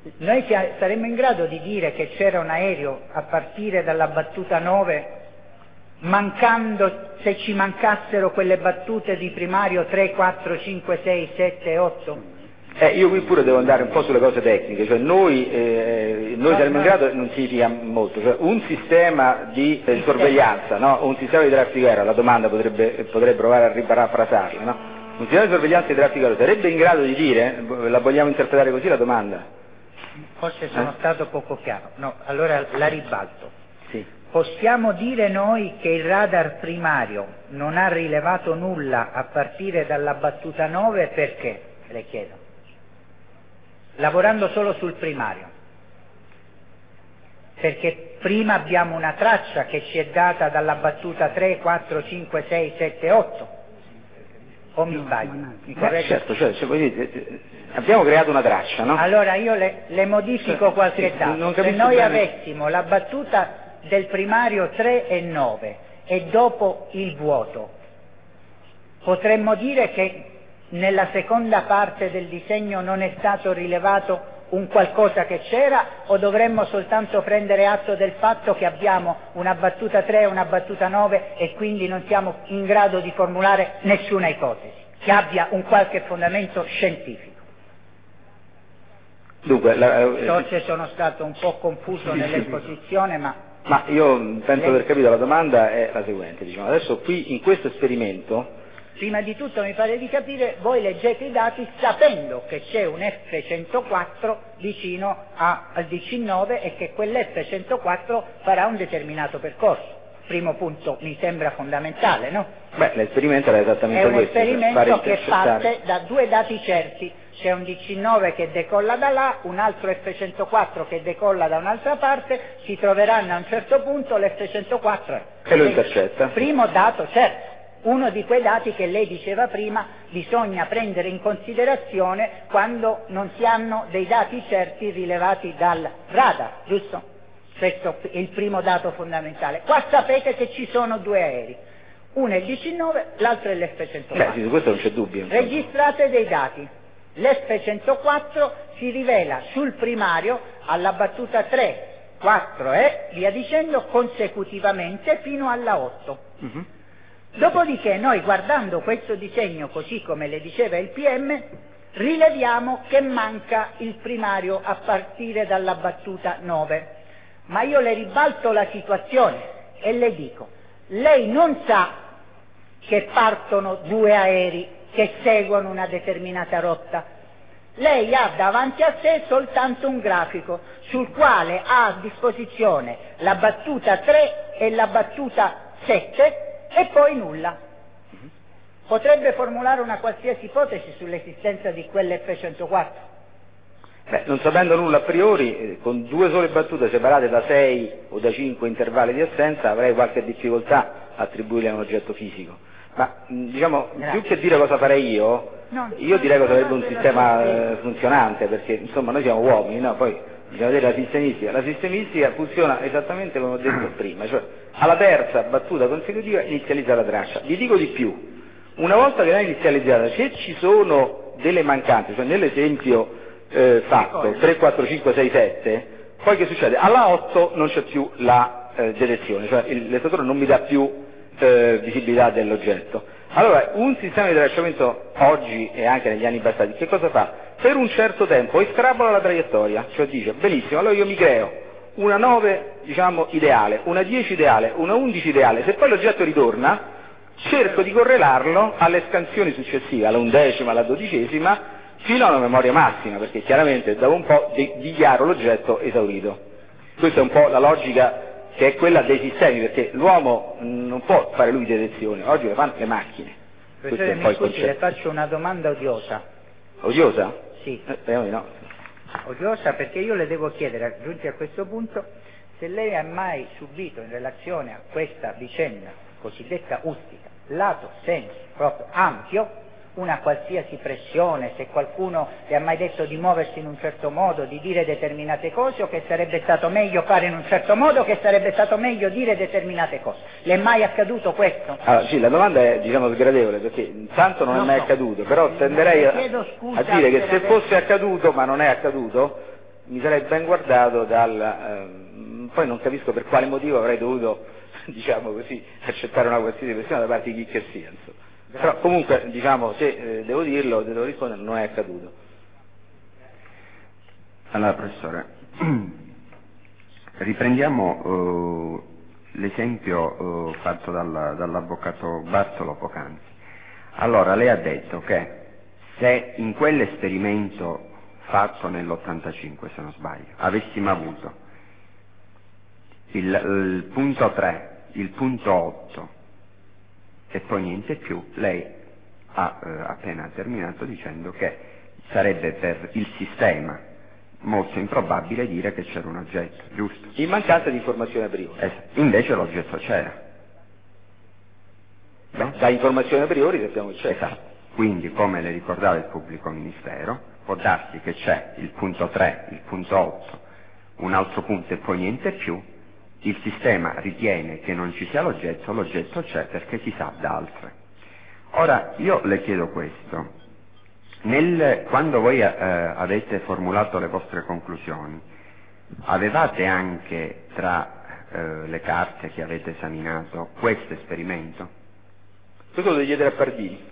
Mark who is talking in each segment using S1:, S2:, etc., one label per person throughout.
S1: Noi saremmo in grado di dire che c'era un aereo a partire dalla battuta 9, se ci mancassero quelle battute di primario 3, 4, 5, 6, 7 e 8?
S2: Io qui pure devo andare un po' sulle cose tecniche, cioè noi saremmo in grado non significa molto, cioè un sistema di sorveglianza, no? Un sistema di traffico aereo, la domanda potrei provare a riparafrasarla, no? Un sistema di sorveglianza di traffico aereo sarebbe in grado di dire, la vogliamo interpretare così la domanda?
S1: Forse sono stato poco chiaro, no, allora la ribalto.
S2: Sì.
S1: Possiamo dire noi che il radar primario non ha rilevato nulla a partire dalla battuta 9 perché? Le chiedo. Lavorando solo sul primario, perché prima abbiamo una traccia che ci è data dalla battuta 3, 4, 5, 6, 7, 8, o mi sbaglio? Mi correggo?
S2: Certo, abbiamo creato una traccia, no?
S1: Allora io le modifico qualche dato. Se noi avessimo la battuta del primario 3 e 9 e dopo il vuoto, potremmo dire che nella seconda parte del disegno non è stato rilevato un qualcosa che c'era, o dovremmo soltanto prendere atto del fatto che abbiamo una battuta 3 e una battuta 9 e quindi non siamo in grado di formulare nessuna ipotesi che abbia un qualche fondamento scientifico?
S2: Dunque,
S1: Forse sono stato un po' confuso nell'esposizione,
S2: ma io penso di aver capito. La domanda è la seguente, diciamo. Adesso qui in questo esperimento,
S1: prima di tutto mi pare di capire, voi leggete i dati sapendo che c'è un F-104 vicino al DC-9 e che quell'F-104 farà un determinato percorso. Primo punto mi sembra fondamentale, no?
S2: L'esperimento era esattamente questo.
S1: È un esperimento che parte da due dati certi. C'è un DC-9 che decolla da là, un altro F-104 che decolla da un'altra parte, si troveranno a un certo punto, l'F-104
S2: e lo intercetta.
S1: Primo dato certo. Uno di quei dati che lei diceva prima bisogna prendere in considerazione quando non si hanno dei dati certi rilevati dal radar, giusto? Questo è il primo dato fondamentale. Qua sapete che ci sono due aerei, uno è il DC-9, l'altro è l'F-104.
S2: Sì, su questo non c'è dubbio.
S1: Registrate dei dati. L'F-104 si rivela sul primario alla battuta 3, 4 e via dicendo consecutivamente fino alla 8. Dopodiché noi, guardando questo disegno così come le diceva il PM, rileviamo che manca il primario a partire dalla battuta 9. Ma io le ribalto la situazione e le dico, lei non sa che partono due aerei che seguono una determinata rotta. Lei ha davanti a sé soltanto un grafico sul quale ha a disposizione la battuta 3 e la battuta 7 e poi nulla. Potrebbe formulare una qualsiasi ipotesi sull'esistenza di quell'F-104?
S2: Non sapendo nulla a priori, con due sole battute separate da 6 o da 5 intervalli di assenza, avrei qualche difficoltà a attribuirle a un oggetto fisico. Ma diciamo, più che dire cosa farei io direi cosa sarebbe un sistema funzionante, perché insomma noi siamo uomini, no? Poi bisogna vedere la sistemistica. La sistemistica funziona esattamente come ho detto prima, cioè alla terza battuta consecutiva inizializza la traccia. Vi dico di più, una volta che l'ha inizializzata, se ci sono delle mancanze, cioè nell'esempio fatto 3, 4, 5, 6, 7, poi che succede? Alla 8 non c'è più la detezione, cioè il lettatore non mi dà più visibilità dell'oggetto. Allora, un sistema di tracciamento oggi e anche negli anni passati, che cosa fa? Per un certo tempo estrapola la traiettoria, cioè dice, benissimo, allora io mi creo una 9, diciamo, ideale, una 10 ideale, una 11 ideale, se poi l'oggetto ritorna, cerco di correlarlo alle scansioni successive, alla 11ª, alla 12ª, fino alla memoria massima, perché chiaramente dopo un po' dichiaro l'oggetto esaurito. Questa è un po' la logica che è quella dei sistemi, perché l'uomo non può fare lui detezione, oggi le fanno le macchine.
S1: Professore, mi scusi, le faccio una domanda odiosa.
S2: Odiosa?
S1: Sì.
S2: Speriamo di no.
S1: Odiosa perché io le devo chiedere, giunti a questo punto, se lei ha mai subito in relazione a questa vicenda cosiddetta ustica, lato senso proprio ampio, una qualsiasi pressione, se qualcuno le ha mai detto di muoversi in un certo modo, di dire determinate cose, o che sarebbe stato meglio fare in un certo modo, o che sarebbe stato meglio dire determinate cose. Le è mai accaduto questo?
S2: Allora, sì, la domanda è, diciamo, sgradevole, perché intanto non è mai accaduto, però tenderei a dire che se fosse accaduto, ma non è accaduto, mi sarei ben guardato poi non capisco per quale motivo avrei dovuto, diciamo così, accettare una qualsiasi pressione da parte di chi che sia, insomma. Però comunque, diciamo, se devo dirlo, se devo rispondere, non è accaduto.
S3: Allora, professore, riprendiamo l'esempio fatto dall'avvocato Bartolo poc'anzi. Allora, lei ha detto che se in quell'esperimento fatto nell'85, se non sbaglio, avessimo avuto il punto 3, il punto 8 e poi niente più, lei ha appena terminato dicendo che sarebbe per il sistema molto improbabile dire che c'era un oggetto, giusto?
S2: In mancanza di informazione a priori.
S3: Invece l'oggetto c'era. No?
S2: Da informazione a priori sappiamo che c'è.
S3: Esatto. Quindi, come le ricordava il pubblico ministero, può darsi che c'è il punto 3, il punto 8, un altro punto e poi niente più, il sistema ritiene che non ci sia l'oggetto c'è perché si sa da altre. Ora, io le chiedo questo. Quando voi avete formulato le vostre conclusioni, avevate anche tra le carte che avete esaminato questo esperimento?
S2: Questo lo devi chiedere a Pardini.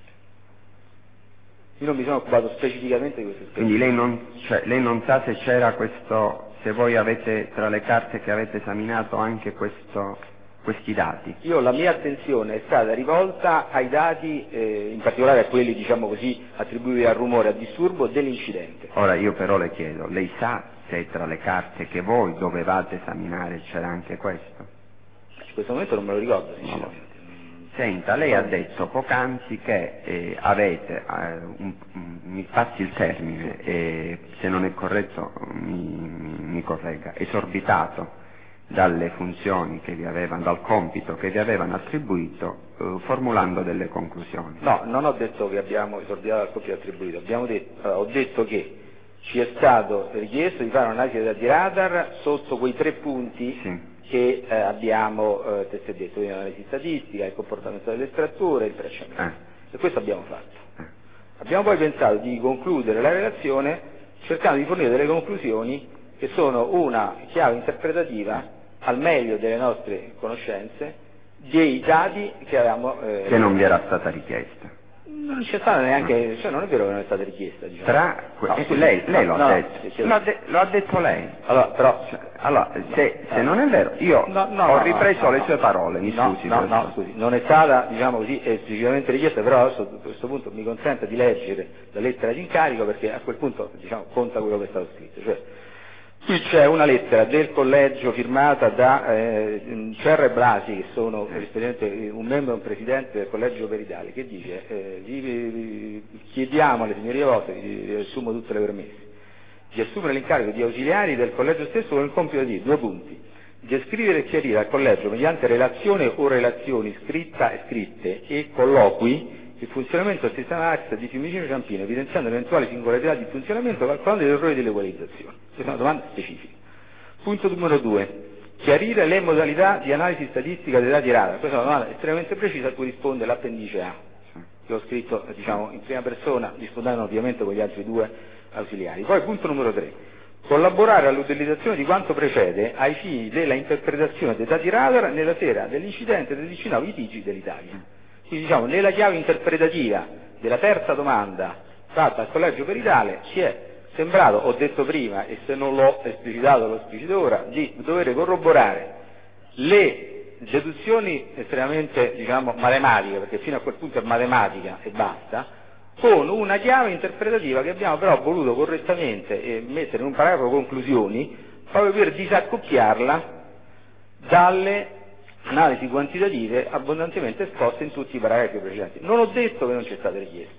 S2: Io non mi sono occupato specificamente di questo esperimento.
S3: Quindi lei non sa se c'era questo, se voi avete tra le carte che avete esaminato anche questi dati?
S2: Io la mia attenzione è stata rivolta ai dati, in particolare a quelli, diciamo così, attribuiti al rumore, al disturbo dell'incidente.
S3: Ora io però le chiedo, lei sa se tra le carte che voi dovevate esaminare c'era anche questo?
S2: In questo momento non me lo ricordo, sinceramente.
S3: Senta, lei ha detto poc'anzi che avete, mi passi il termine, se non è corretto mi corregga, esorbitato dalle funzioni che vi avevano, dal compito che vi avevano attribuito, formulando delle conclusioni.
S2: No, non ho detto che abbiamo esorbitato dal compito attribuito, ho detto che ci è stato richiesto di fare un'analisi dei dati radar sotto quei 3 punti.
S3: Sì.
S2: Che abbiamo testé detto, quindi l'analisi statistica, il comportamento dell'estrattore e il tracciamento. E questo abbiamo fatto. Abbiamo poi pensato di concludere la relazione cercando di fornire delle conclusioni che sono una chiave interpretativa al meglio delle nostre conoscenze dei dati che avevamo
S3: che non vi era stata richiesta.
S2: Non c'è stata neanche, cioè non è vero che non è stata richiesta, diciamo.
S3: Lei lo ha detto. Lo ha detto lei. Se non è vero, io ho ripreso le sue parole, mi scusi.
S2: Scusi, non è stata, diciamo così, esplicitamente richiesta, però adesso a questo punto mi consenta di leggere la lettera di incarico perché a quel punto, diciamo, conta quello che è stato scritto. Cioè, qui c'è una lettera del collegio firmata da Cerra e Blasi, che sono rispettivamente un membro e un presidente del collegio Peridali, che dice chiediamo alle signorie vostre, riassumo tutte le premesse, di assumere l'incarico di ausiliari del collegio stesso con il compito di 2 punti, descrivere e chiarire al collegio mediante relazione o relazioni scritta e scritte e colloqui il funzionamento del sistema AXA di Fiumicino Ciampino, evidenziando eventuali singolarità di funzionamento, calcolando gli errori di legalizzazione. Questa è una domanda specifica. Punto numero 2. Chiarire le modalità di analisi statistica dei dati radar. Questa è una domanda estremamente precisa a cui risponde l'appendice A, che ho scritto, diciamo, in prima persona, rispondendo ovviamente con gli altri 2 ausiliari. Poi punto numero 3. Collaborare all'utilizzazione di quanto precede ai fini della interpretazione dei dati radar nella sera dell'incidente del 19 litigi dell'Italia. Quindi, diciamo, nella chiave interpretativa della terza domanda fatta al collegio Peridale ci è sembrato, ho detto prima e se non l'ho esplicitato lo esplicito ora, di dover corroborare le deduzioni estremamente, diciamo, matematiche, perché fino a quel punto è matematica e basta, con una chiave interpretativa che abbiamo però voluto correttamente mettere in un paragrafo conclusioni proprio per disaccoppiarla dalle analisi quantitative abbondantemente esposte in tutti i paragrafi precedenti. Non ho detto che non c'è stata richiesta.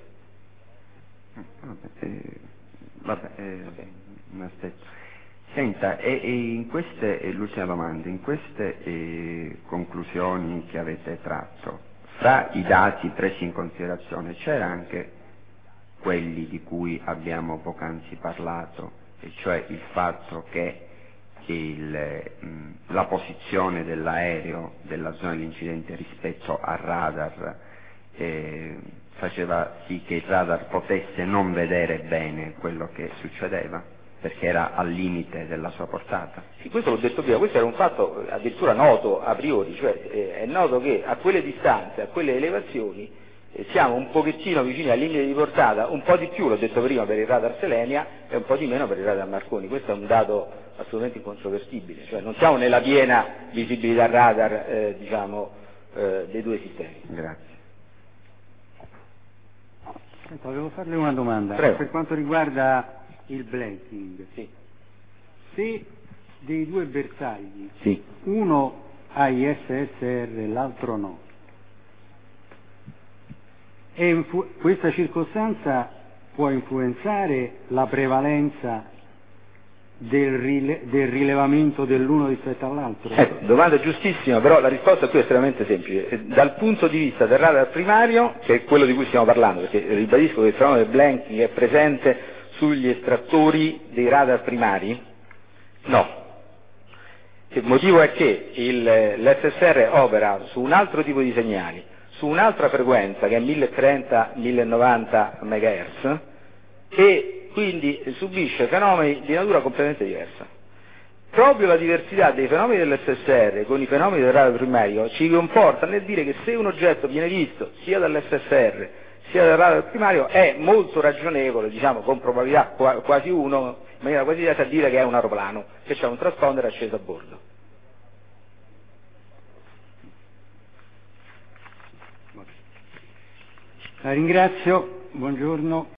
S3: Un aspetto. Senta, in queste, l'ultima domanda, in queste conclusioni che avete tratto, fra i dati presi in considerazione c'era anche quelli di cui abbiamo poc'anzi parlato, e cioè il fatto che la posizione dell'aereo della zona dell'incidente rispetto al radar faceva sì che il radar potesse non vedere bene quello che succedeva? perché era al limite della sua portata.
S2: Sì, questo l'ho detto prima, questo era un fatto addirittura noto a priori, cioè è noto che a quelle distanze, a quelle elevazioni, siamo un pochettino vicini al limite di portata, un po' di più, l'ho detto prima, per il radar Selenia e un po' di meno per il radar Marconi. Questo è un dato assolutamente incontrovertibile, cioè non siamo nella piena visibilità radar dei due sistemi.
S3: Grazie.
S4: Senta, volevo farle una domanda.
S2: Prego.
S4: Per quanto riguarda il blanking,
S2: Sì.
S4: se dei due bersagli
S2: Sì.
S4: uno ha ISSR e l'altro no, questa circostanza può influenzare la prevalenza del rilevamento dell'uno rispetto all'altro?
S2: Ecco, domanda giustissima, però la risposta qui è estremamente semplice. Dal punto di vista del radar primario, che è quello di cui stiamo parlando, perché ribadisco che il fenomeno del blanking è presente sugli estrattori dei radar primari, no. Il motivo è che l'SSR opera su un altro tipo di segnali, su un'altra frequenza che è 1030-1090 MHz e quindi subisce fenomeni di natura completamente diversa. Proprio la diversità dei fenomeni dell'SSR con i fenomeni del radar primario ci conforta nel dire che se un oggetto viene visto sia dall'SSR sia dal radar primario è molto ragionevole, diciamo con probabilità quasi 1, in maniera quasi diretta, a dire che è un aeroplano, che c'è un transponder acceso a bordo.
S4: La ringrazio, buongiorno.